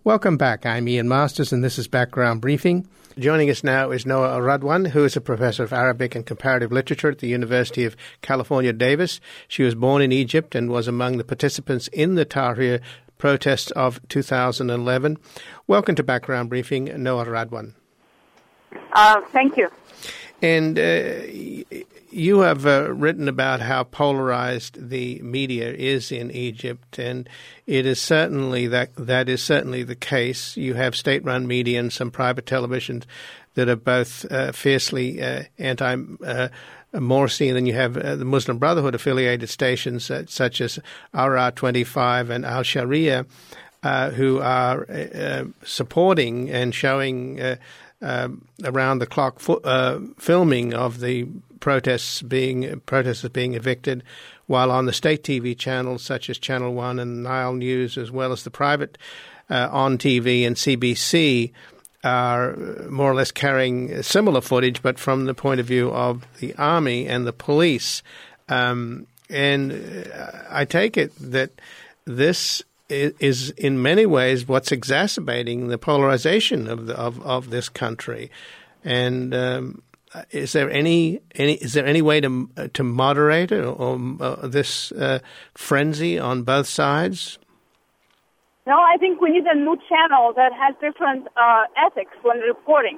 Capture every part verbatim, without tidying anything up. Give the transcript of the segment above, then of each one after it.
Welcome back. I'm Ian Masters, and this is Background Briefing. Joining us now is Noa Radwan, who is a professor of Arabic and Comparative Literature at the University of California, Davis. She was born in Egypt and was among the participants in the Tahrir protests of two thousand eleven. Welcome to Background Briefing, Noa Radwan. Uh, thank you. And uh, you have uh, written about how polarized the media is in Egypt, and it is certainly that that is certainly the case. You have state-run media and some private televisions that are both uh, fiercely uh, anti-Morsi, uh, and then you have uh, the Muslim Brotherhood affiliated stations uh, such as Ara twenty-five and Al Sharia, uh, who are uh, supporting and showing Uh, Uh, around-the-clock fo- uh, filming of the protests being protesters being evicted, while on the state T V channels such as Channel One and Nile News, as well as the private uh, On T V and C B C, are more or less carrying similar footage, but from the point of view of the army and the police. Um, and I take it that this is in many ways what's exacerbating the polarization of the, of, of this country. And um, is there any any is there any way to to moderate or, or uh, this uh, frenzy on both sides? No, I think we need a new channel that has different uh, ethics when reporting.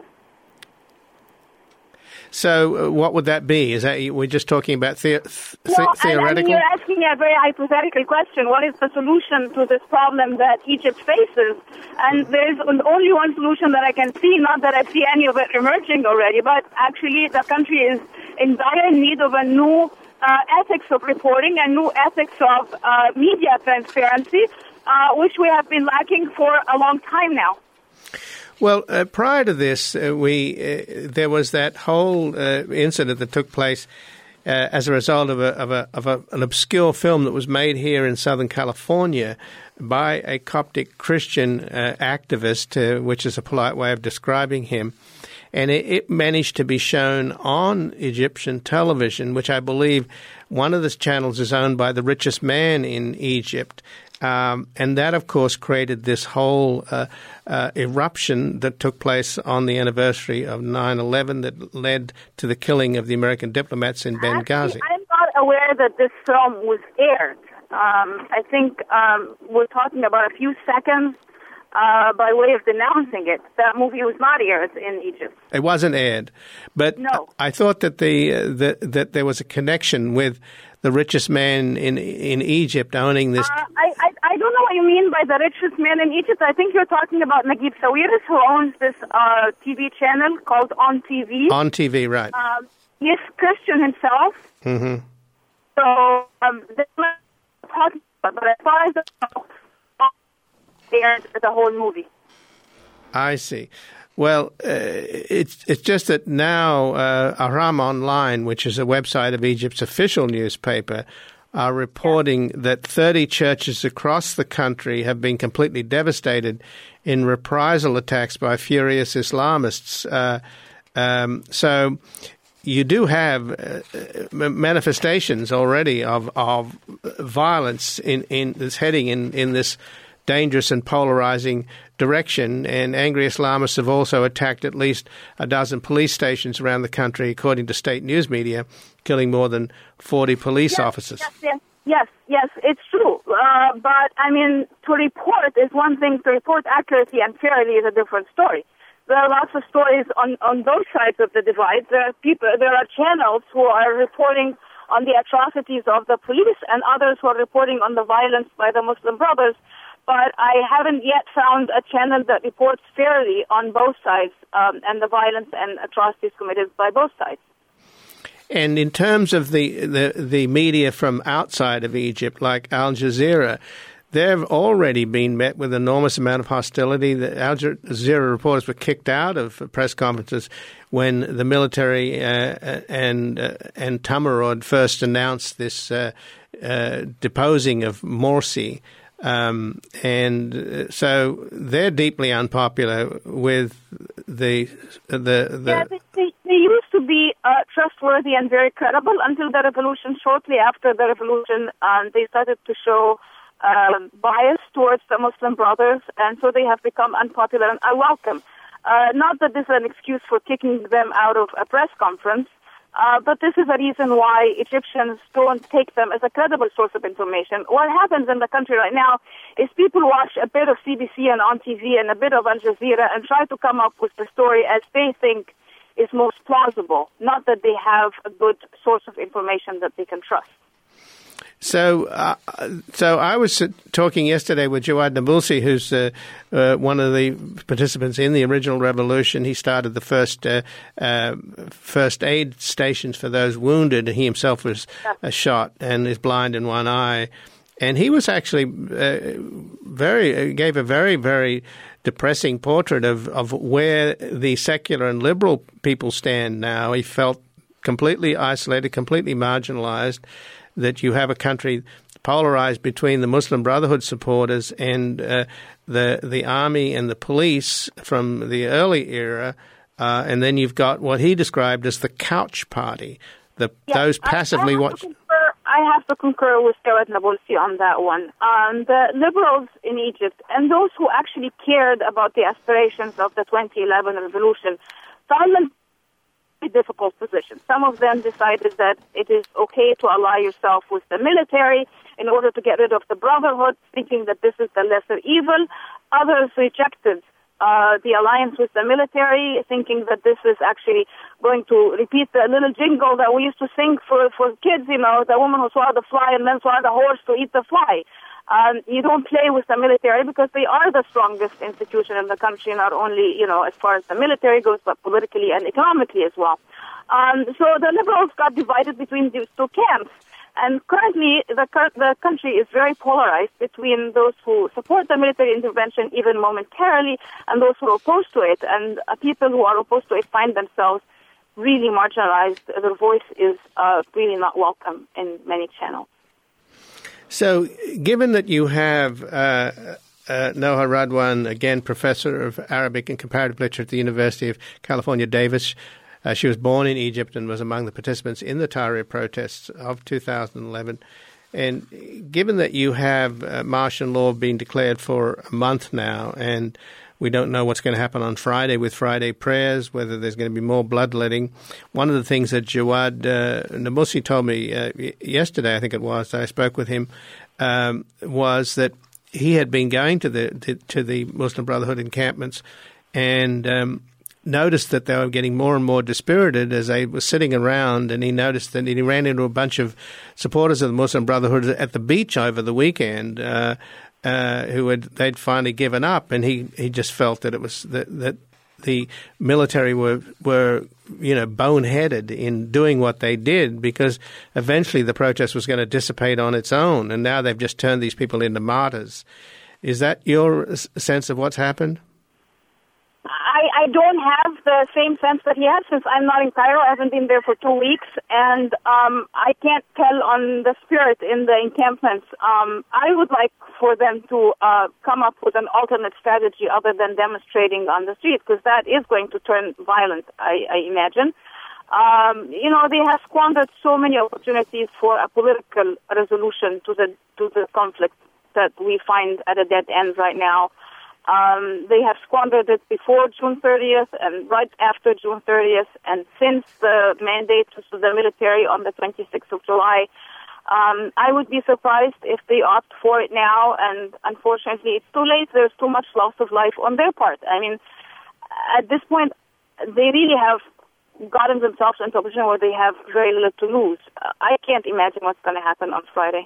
So, uh, what would that be? Is that we're just talking about the, th- well, theoretical? I mean, you're asking a very hypothetical question. What is the solution to this problem that Egypt faces? And there's only one solution that I can see. Not that I see any of it emerging already, but actually, the country is in dire need of a new uh, ethics of reporting and new ethics of uh, media transparency, uh, which we have been lacking for a long time now. Well, uh, prior to this, uh, we uh, there was that whole uh, incident that took place uh, as a result of a of a of a, an obscure film that was made here in Southern California by a Coptic Christian uh, activist, uh, which is a polite way of describing him, and it, it managed to be shown on Egyptian television, which I believe one of the channels is owned by the richest man in Egypt. Um, and that, of course, created this whole uh, uh, eruption that took place on the anniversary of nine eleven that led to the killing of the American diplomats in Benghazi. Actually, I'm not aware that this film was aired. Um, I think um, we're talking about a few seconds uh, by way of denouncing it. That movie was not aired in Egypt. It wasn't aired. But no. I thought that, the, uh, the, that there was a connection with the richest man in in Egypt owning this. Uh, I, I I don't know what you mean by the richest man in Egypt. I think you're talking about Naguib Sawiris, who owns this uh, T V channel called On T V. On T V, right. Um, he's Christian himself. Mm-hmm. So um, that's not talking about, but as far as the, the whole movie. I see. Well, uh, it's it's just that now uh, Ahram Online, which is a website of Egypt's official newspaper, are reporting yeah. that thirty churches across the country have been completely devastated in reprisal attacks by furious Islamists. Uh, um, so you do have uh, manifestations already of, of violence in, in this heading in, in this dangerous and polarizing direction, and angry Islamists have also attacked at least a dozen police stations around the country, according to state news media, killing more than forty police yes, officers. Yes, yes, yes, yes, it's true. Uh, but, I mean, to report is one thing. To report accurately and fairly is a different story. There are lots of stories on, on both sides of the divide. There are people, there are channels who are reporting on the atrocities of the police and others who are reporting on the violence by the Muslim Brothers. But I haven't yet found a channel that reports fairly on both sides um, and the violence and atrocities committed by both sides. And in terms of the, the, the media from outside of Egypt, like Al Jazeera, they've already been met with enormous amount of hostility. The Al Jazeera reporters were kicked out of press conferences when the military uh, and uh, and Tamarod first announced this uh, uh, deposing of Morsi. Um, and so they're deeply unpopular with the the. the yeah, they, they, they used to be uh, trustworthy and very credible until the revolution. Shortly after the revolution, um, they started to show uh, bias towards the Muslim Brothers, and so they have become unpopular and unwelcome. Uh, not that this is an excuse for kicking them out of a press conference, uh, but this is a reason why Egyptians don't take them as a credible source of information. What happens in the country right now is people watch a bit of C B C and on T V and a bit of Al Jazeera and try to come up with the story as they think is most plausible, not that they have a good source of information that they can trust. So, uh, so I was talking yesterday with Jawad Nabulsi, who's uh, uh, one of the participants in the original revolution. He started the first uh, uh, first aid stations for those wounded. He himself was uh, shot and is blind in one eye. And he was actually uh, very uh, gave a very, very depressing portrait of, of where the secular and liberal people stand now. He felt completely isolated, completely marginalized, that you have a country polarized between the Muslim Brotherhood supporters and uh, the the army and the police from the early era, uh, and then you've got what he described as the couch party, the yeah, those passively I, I watch. I have to concur with Jawad Nabulsi on that one. Um, the liberals in Egypt and those who actually cared about the aspirations of the twenty eleven revolution found them in a difficult position. Some of them decided that it is okay to ally yourself with the military in order to get rid of the Brotherhood, thinking that this is the lesser evil. Others rejected Uh, the alliance with the military, thinking that this is actually going to repeat the little jingle that we used to sing for, for kids, you know, the woman who swallowed the fly and then swallowed the horse to eat the fly. Um, you don't play with the military because they are the strongest institution in the country, not only, you know, as far as the military goes, but politically and economically as well. Um, so the liberals got divided between these two camps. And currently, the, the country is very polarized between those who support the military intervention, even momentarily, and those who are opposed to it. And uh, people who are opposed to it find themselves really marginalized. Their voice is uh, really not welcome in many channels. So, given that you have uh, uh, Noha Radwan, again, professor of Arabic and comparative literature at the University of California, Davis, Uh, she was born in Egypt and was among the participants in the Tahrir protests of two thousand eleven. And given that you have uh, martial law being declared for a month now, and we don't know what's going to happen on Friday with Friday prayers, whether there's going to be more bloodletting, one of the things that Jawad uh, Nabulsi told me uh, yesterday, I think it was, I spoke with him, um, was that he had been going to the to, to the Muslim Brotherhood encampments and um noticed that they were getting more and more dispirited as they were sitting around, and he noticed that he ran into a bunch of supporters of the Muslim Brotherhood at the beach over the weekend uh, uh, who had they'd finally given up, and he, he just felt that it was that, that the military were were you know boneheaded in doing what they did, because eventually the protest was going to dissipate on its own, and now they've just turned these people into martyrs. Is that your sense of what's happened? I, I don't have the same sense that he has, since I'm not in Cairo. I haven't been there for two weeks, and um, I can't tell on the spirit in the encampments. Um, I would like for them to uh, come up with an alternate strategy other than demonstrating on the street, because that is going to turn violent, I, I imagine. Um, you know, they have squandered so many opportunities for a political resolution to the to the conflict that we find at a dead end right now. Um, they have squandered it before June thirtieth and right after June thirtieth, and since the mandate to the military on the twenty-sixth of July. Um, I would be surprised if they opt for it now, and unfortunately it's too late. There's too much loss of life on their part. I mean, at this point, they really have gotten themselves into a position where they have very little to lose. Uh, I can't imagine what's going to happen on Friday.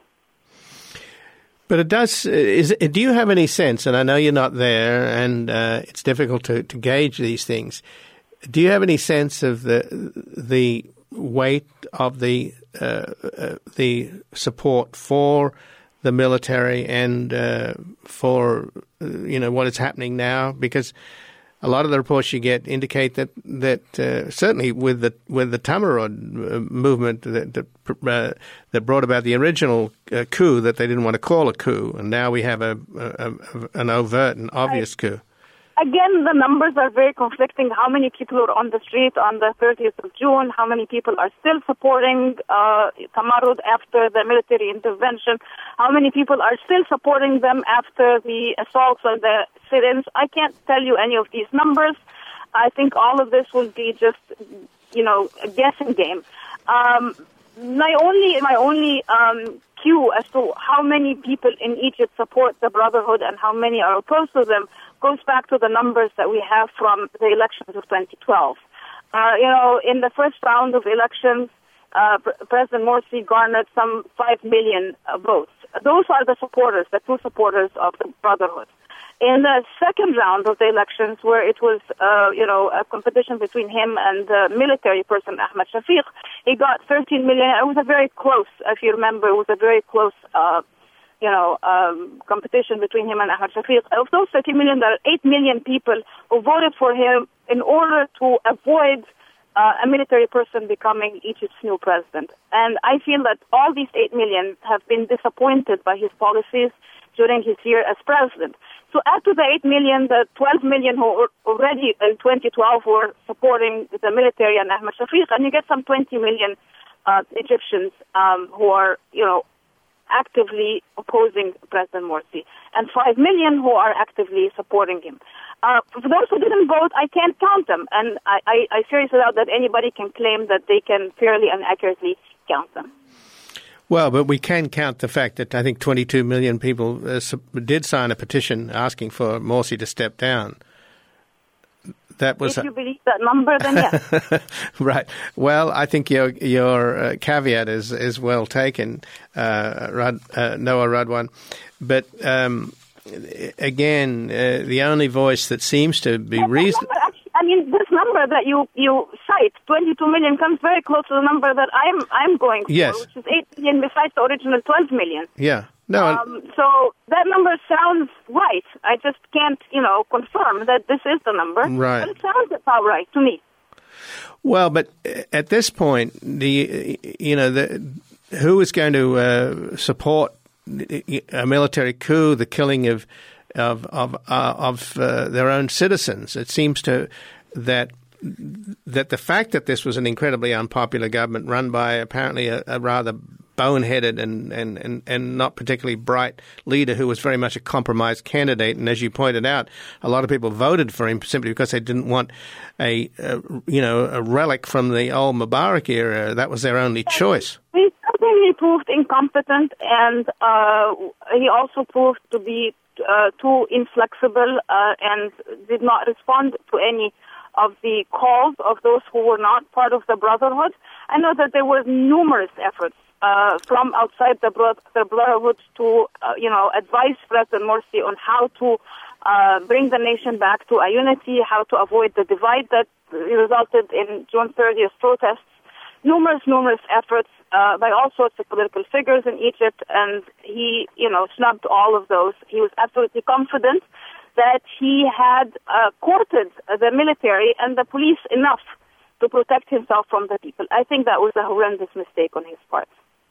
But it does. Is do you have any sense? And I know you're not there, and uh, it's difficult to, to gauge these things. Do you have any sense of the the weight of the uh, uh, the support for the military and uh, for uh, you know what is happening now? Because a lot of the reports you get indicate that that uh, certainly with the with the Tamarod movement that that, uh, that brought about the original uh, coup that they didn't want to call a coup, and now we have a, a, a an overt and obvious I, coup. again, the numbers are very conflicting. How many people are on the street on the thirtieth of June? How many people are still supporting uh, Tamarrud after the military intervention? How many people are still supporting them after the assaults on the sit-ins? I can't tell you any of these numbers. I think all of this will be just, you know, a guessing game. Um, my only, my only um, cue as to how many people in Egypt support the Brotherhood and how many are opposed to them goes back to the numbers that we have from the elections of twenty twelve. Uh, you know, in the first round of elections, uh, President Morsi garnered some five million uh, votes. Those are the supporters, the true supporters of the Brotherhood. In the second round of the elections, where it was, uh, you know, a competition between him and the military person, Ahmed Shafiq, he got thirteen million. It was a very close, if you remember, it was a very close, uh, you know, um, competition between him and Ahmed Shafiq. Of those thirteen million, there are eight million people who voted for him in order to avoid uh, a military person becoming Egypt's new president. And I feel that all these eight million have been disappointed by his policies during his year as president. So add to the eight million, the twelve million who already in twenty twelve were supporting the military and Ahmed Shafiq, and you get some twenty million uh, Egyptians um, who are, you know, actively opposing President Morsi, and five million who are actively supporting him. Uh, for those who didn't vote, I can't count them, and I, I, I seriously doubt that anybody can claim that they can fairly and accurately count them. Well, but we can count the fact that I think twenty-two million people uh, did sign a petition asking for Morsi to step down. That was if you believe that number, then yes. Right. Well, I think your your uh, caveat is is well taken, uh, Rad, uh, Noah Radwan. But um, again, uh, the only voice that seems to be reasonable. I mean, this number that you, you cite, twenty-two million, comes very close to the number that I'm I'm going for, yes. which is eight million besides the original twelve million. Yeah. No. Um, so that number sounds right. I just can't, you know, confirm that this is the number. Right. But it sounds about right to me. Well, but at this point, the you know the who is going to uh, support a military coup, the killing of of of uh, of uh, their own citizens? It seems to that that the fact that this was an incredibly unpopular government run by apparently a, a rather boneheaded and, and, and, and not particularly bright leader who was very much a compromised candidate. And as you pointed out, a lot of people voted for him simply because they didn't want a, a you know, a relic from the old Mubarak era. That was their only choice. He certainly proved incompetent, and uh, he also proved to be uh, too inflexible uh, and did not respond to any of the calls of those who were not part of the Brotherhood. I know that there were numerous efforts Uh, from outside the, bro- the Brotherhood to, uh, you know, advise President Morsi on how to uh, bring the nation back to a unity, how to avoid the divide that resulted in June thirtieth protests. Numerous, numerous efforts uh, by all sorts of political figures in Egypt, and he, you know, snubbed all of those. He was absolutely confident that he had uh, courted the military and the police enough to protect himself from the people. I think that was a horrendous mistake on his part.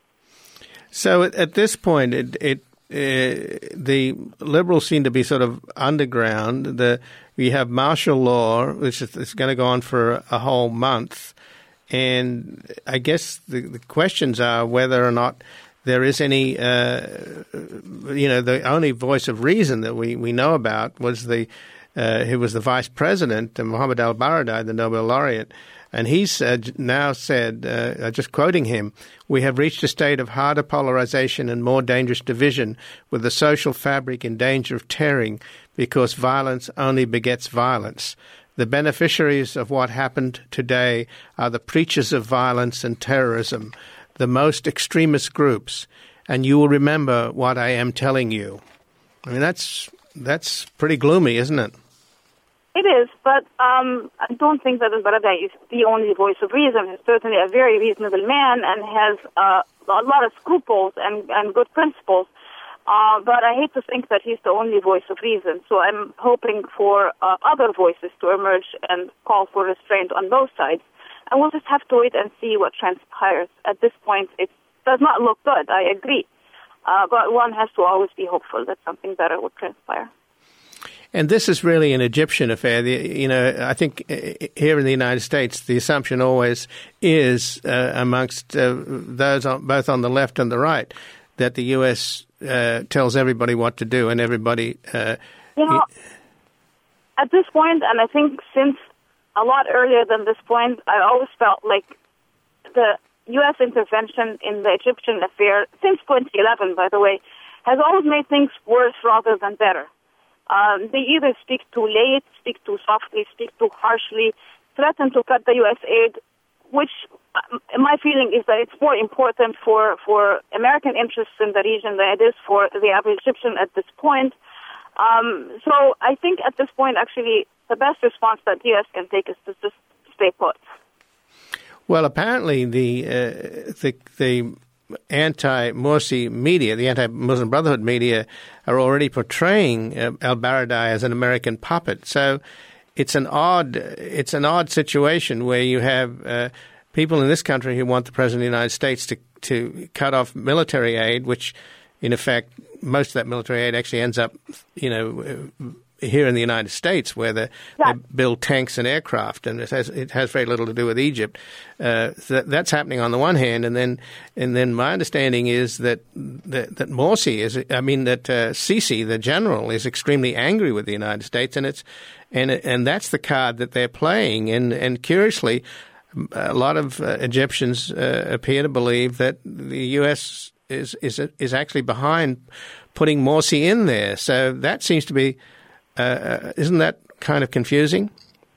So at, at this point, it, it uh, the Liberals seem to be sort of underground. The we have martial law, which is, is going to go on for a whole month, and I guess the, the questions are whether or not there is any, uh, you know, the only voice of reason that we, we know about was the uh, who was the vice president, Mohammed al-Baradei, the Nobel laureate. And he's uh, now said, uh, just quoting him, "We have reached a state of harder polarization and more dangerous division, with the social fabric in danger of tearing, because violence only begets violence. The beneficiaries of what happened today are the preachers of violence and terrorism, the most extremist groups, and you will remember what I am telling you." I mean, that's that's pretty gloomy, isn't it? It is, but um, I don't think that al-Baradei is the only voice of reason. He's certainly a very reasonable man and has uh, a lot of scruples and, and good principles. Uh, but I hate to think that he's the only voice of reason. So I'm hoping for uh, other voices to emerge and call for restraint on both sides. And we'll just have to wait and see what transpires. At this point, it does not look good, I agree. Uh, but one has to always be hopeful that something better would transpire. And this is really an Egyptian affair. The, you know, I think here in the United States, the assumption always is uh, amongst uh, those on, both on the left and the right that the U S uh, tells everybody what to do, and everybody. Uh, you know, at this point, and I think since a lot earlier than this point, I always felt like the U S intervention in the Egyptian affair, since twenty eleven, by the way, has always made things worse rather than better. Um, they either speak too late, speak too softly, speak too harshly, threaten to cut the U S aid, which uh, my feeling is that it's more important for, for American interests in the region than it is for the average Egyptian at this point. Um, so I think at this point, actually, the best response that the U S can take is to just stay put. Well, apparently the uh, the the anti-Morsi media, the anti-Muslim Brotherhood media, are already portraying uh, al-Baradei as an American puppet. So it's an odd it's an odd situation where you have uh, people in this country who want the President of the United States to to cut off military aid, which in effect most of that military aid actually ends up, you know, here in the United States, where they, yeah. they build tanks and aircraft, and it has it has very little to do with Egypt. Uh, that, that's happening on the one hand, and then and then my understanding is that that, that Morsi is, I mean that uh, Sisi, the general, is extremely angry with the United States, and it's and and that's the card that they're playing. And and curiously, a lot of uh, Egyptians uh, appear to believe that the U S is is is actually behind putting Morsi in there. So that seems to be. Uh, isn't that kind of confusing?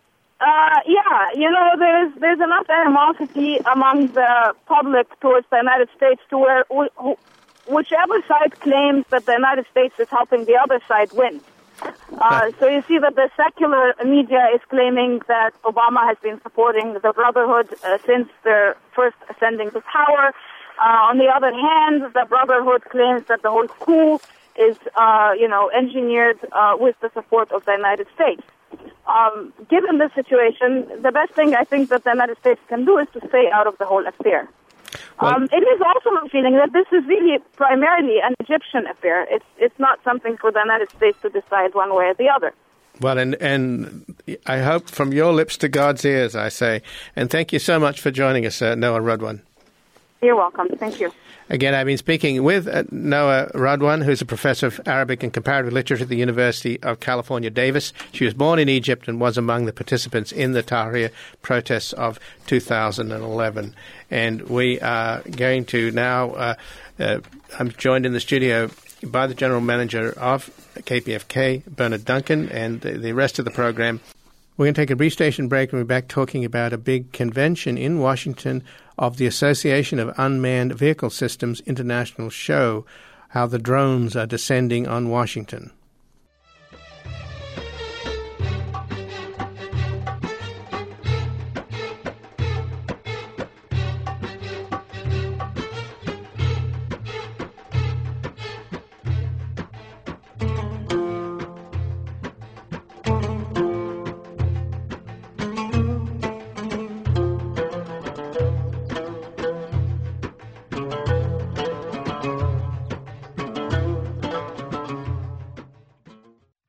Uh, yeah, you know, there's there's enough animosity among the public towards the United States to where wh- whichever side claims that the United States is helping the other side win. Uh, so you see that the secular media is claiming that Obama has been supporting the Brotherhood uh, since their first ascending to power. Uh, on the other hand, the Brotherhood claims that the whole coup is, uh, you know, engineered uh, with the support of the United States. Um, given this situation, the best thing I think that the United States can do is to stay out of the whole affair. Well, um, it is also my feeling that this is really primarily an Egyptian affair. It's it's not something for the United States to decide one way or the other. Well, and, and I hope from your lips to God's ears, I say. And thank you so much for joining us, uh, Noa Radwan. You're welcome. Thank you. Again, I've been speaking with uh, Noa Radwan, who's a professor of Arabic and Comparative Literature at the University of California, Davis. She was born in Egypt and was among the participants in the Tahrir protests of two thousand eleven. And we are going to now, uh, uh, I'm joined in the studio by the General Manager of K P F K, Bernard Duncan, and the, the rest of the program. We're going to take a brief station break and we're back talking about a big convention in Washington of the Association of Unmanned Vehicle Systems International Show, how the drones are descending on Washington.